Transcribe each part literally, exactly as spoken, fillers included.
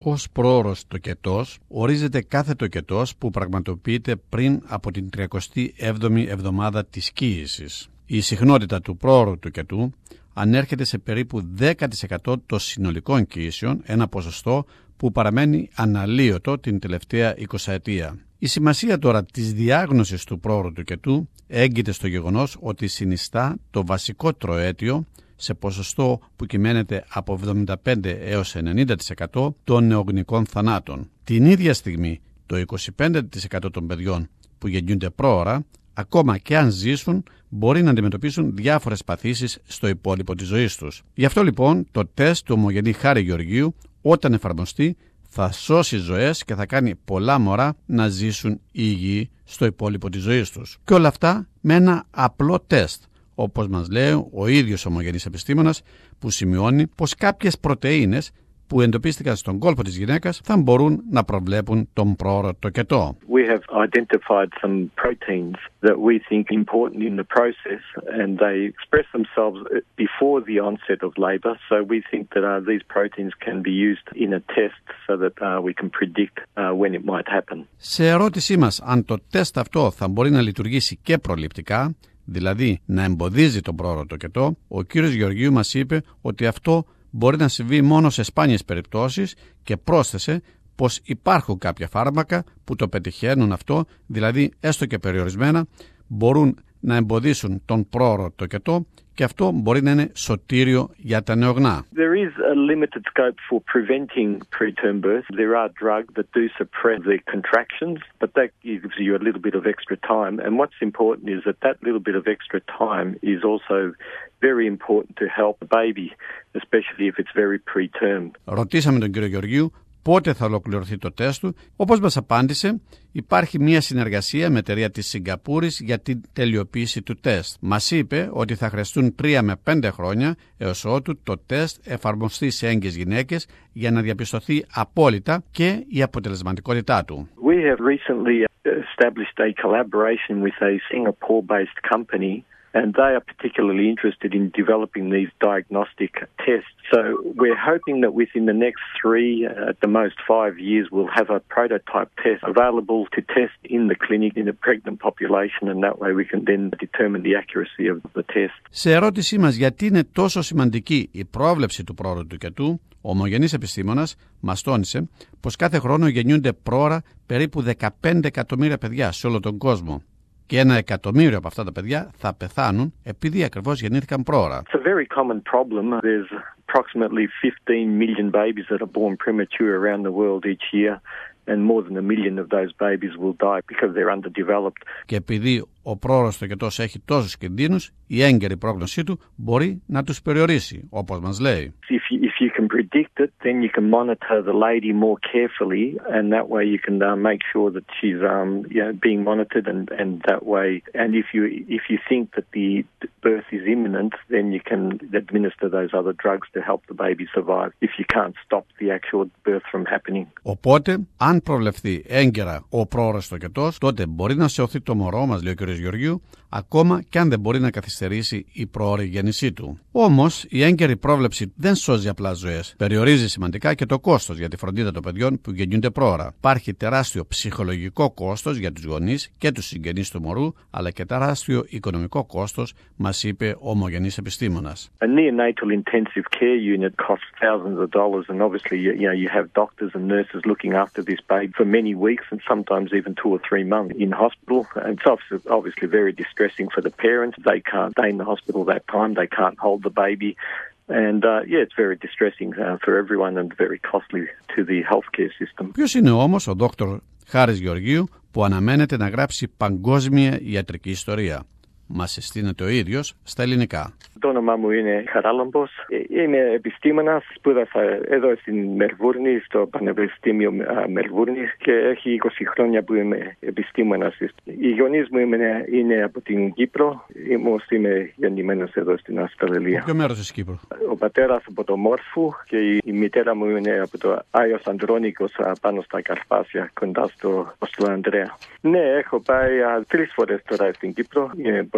Ως προώρος τοκετός ορίζεται κάθε τοκετός που πραγματοποιείται πριν από την τριακοστή έβδομη εβδομάδα της κύησης. Η συχνότητα του προώρου τοκετού ανέρχεται σε περίπου δέκα τοις εκατό των συνολικών κύησεων, ένα ποσοστό που παραμένει αναλύωτο την τελευταία εικοσαετία. Η σημασία τώρα της διάγνωσης του προώρου τοκετού έγκυται στο γεγονός ότι συνιστά το βασικότερο αίτιο σε ποσοστό που κυμαίνεται από εβδομήντα πέντε έως ενενήντα τοις εκατό των νεογνικών θανάτων. Την ίδια στιγμή, το είκοσι πέντε τοις εκατό των παιδιών που γεννιούνται πρόωρα, ακόμα και αν ζήσουν, μπορεί να αντιμετωπίσουν διάφορες παθήσεις στο υπόλοιπο της ζωής τους. Γι' αυτό λοιπόν το τεστ του ομογενή Χάρη Γεωργίου, όταν εφαρμοστεί, θα σώσει ζωές και θα κάνει πολλά μωρά να ζήσουν υγιεί στο υπόλοιπο της ζωής τους. Και όλα αυτά με ένα απλό τεστ, όπως μας λέει ο ίδιος ομογενής επιστήμονας, που σημειώνει πως κάποιες πρωτεΐνες που εντοπίστηκαν στον κόλπο της γυναίκας θα μπορούν να προβλέπουν τον πρόωρο τοκετό. We have identified some proteins that we think important in the process and they express themselves before the onset of labor. So we think that uh, these proteins can be used in a test so that uh, we can predict uh, when it might happen. Σε ερώτησή μας αν το τεστ αυτό θα μπορεί να λειτουργήσει και προληπτικά, δηλαδή να εμποδίζει τον πρόωρο τοκετό, ο κύριος Γεωργίου μας είπε ότι αυτό μπορεί να συμβεί μόνο σε σπάνιες περιπτώσεις και πρόσθεσε πως υπάρχουν κάποια φάρμακα που το πετυχαίνουν αυτό, δηλαδή έστω και περιορισμένα, μπορούν να εμποδίσουν τον πρόωρο τοκετό και αυτό μπορεί να είναι σωτήριο για τα νεογνά. There is a limited scope for preventing preterm birth. There are drugs that do suppress the contractions, but that gives you a little bit of extra time. And what's important is that that little bit of extra time is also very important to help the baby, especially if it's very preterm. Ρωτήσαμε τον κύριο Γεωργίου πότε θα ολοκληρωθεί το τεστ του. Όπως μας απάντησε, υπάρχει μια συνεργασία με εταιρεία της Σιγκαπούρης για την τελειοποίηση του τεστ. Μας είπε ότι θα χρειαστούν τρία με πέντε χρόνια έως ότου το τεστ εφαρμοστεί σε έγκυες γυναίκες για να διαπιστωθεί απόλυτα και η αποτελεσματικότητά του. We have recently established a collaboration with a Singapore-based company. And they are particularly interested in developing these diagnostic tests. So we're hoping that within the next three, uh, at the most five years, we'll have a prototype test available to test in the clinic in a pregnant population, and that way we can then determine the accuracy of the test. Σε ερώτησή μας γιατί είναι τόσο σημαντική η πρόβλεψη του πρόωρου τοκετού, ο ομογενής επιστήμονας μας τόνισε πως κάθε χρόνο γεννιούνται πρόωρα περίπου δεκαπέντε εκατομμύρια παιδιά σε όλο τον κόσμο. Και ένα εκατομμύριο από αυτά τα παιδιά θα πεθάνουν επειδή ακριβώς γεννήθηκαν πρόωρα. It's a very common problem. There's approximately fifteen million babies that are born premature around the world each year. And more than a million of those babies will die because they're underdeveloped. Και επειδή ο πρόωρος τοκετός έχει τόσους κινδύνους, η έγκαιρη πρόγνωσή του μπορεί να τους περιορίσει, όπως μας λέει. If you, if you can predict it, then you can monitor the lady more carefully, and that way you can uh, make sure that she's um, you know, being monitored, and, and that way, and if you if you think that the birth is imminent, then you can administer those other drugs to help the baby survive. If you can't stop the actual birth from happening. Οπότε, αν προβλεφθεί έγκαιρα ο πρόωρος τοκετός, τότε μπορεί να σωθεί το μωρό μας, λέει ο κ. Γεωργίου, ακόμα και αν δεν μπορεί να καθυστερήσει η προώρη γέννησή του. Όμως, η έγκαιρη πρόβλεψη δεν σώζει απλά ζωές. Περιορίζει σημαντικά και το κόστος για τη φροντίδα των παιδιών που γεννιούνται πρόωρα. Υπάρχει τεράστιο ψυχολογικό κόστος για τους γονείς και τους συγγενείς του μωρού, αλλά και τεράστιο οικονομικό κόστος, μας είπε ο ομογενής επιστήμονας. A neonatal intensive care unit costs thousands of dollars, and obviously you, you know you have doctors and nurses looking after this baby for many weeks and sometimes even two or three months in hospital. And it's obviously very distressing for the parents. They can't stay in the hospital that time. They can't hold the baby. And uh, yeah, it's very distressing uh, for everyone and very costly to the healthcare system. Ποιος είναι όμως ο δόκτωρ Χάρης Γεωργίου που αναμένεται να γράψει παγκόσμια ιατρική ιστορία? Μας συστήνεται ο ίδιος στα ελληνικά. Το όνομά μου είναι Χαράλαμπος. Είμαι επιστήμονας, σπούδασα εδώ στην Μελβούρνη, στο Πανεπιστήμιο Μελβούρνης και έχει είκοσι χρόνια που είμαι επιστήμονας. Οι γονείς μου είναι, είναι από την Κύπρο, όμως είμαι γεννημένος εδώ στην Αυστραλία. Ποιο μέρος της Κύπρου? Ο πατέρας από το Μόρφου και η μητέρα μου είναι από το Άγιος Ανδρώνικος πάνω στα Καρπάσια, κοντά στο, στο Ανδρέα. Ναι, έχω πάει τρεις φορές τώρα στην Κύπρο. Είναι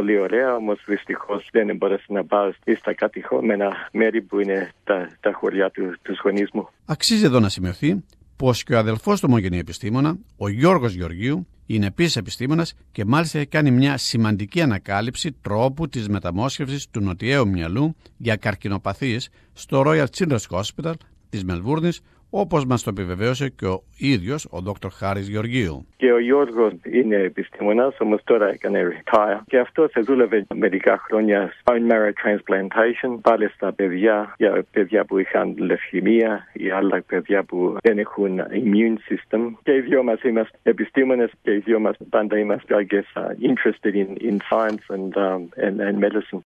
πολύ ωραία, όμως δυστυχώς δεν μπόρεσα να πάω στα κατεχόμενα μέρη που είναι τα, τα χωριά του, τους γονείς μου. Αξίζει εδώ να σημειωθεί πως και ο αδελφός του ομογενή επιστήμονα, ο Γιώργος Γεωργίου, είναι επίσης επιστήμονας και μάλιστα έχει κάνει μια σημαντική ανακάλυψη τρόπου της μεταμόσχευσης του νοτιαίου μυαλού για καρκινοπαθείς στο Royal Children's Hospital της Μελβούρνης, όπως μας το επιβεβαίωσε και ο ίδιος ο Δόκτωρ Χάρης Γεωργίου. Και ο Γιώργος είναι επιστήμονας, όμως τώρα έκανε retire. Και αυτό θα δούλευε μερικά χρόνια bone marrow transplantation, πάλι στα παιδιά, για παιδιά που είχαν λευκαιμία ή άλλα παιδιά που δεν έχουν immune system. Και οι δυο μας είμαστε επιστήμονες και οι δυο μας πάντα είμαστε, I guess, uh, interested in, in science and, um, and, and medicine.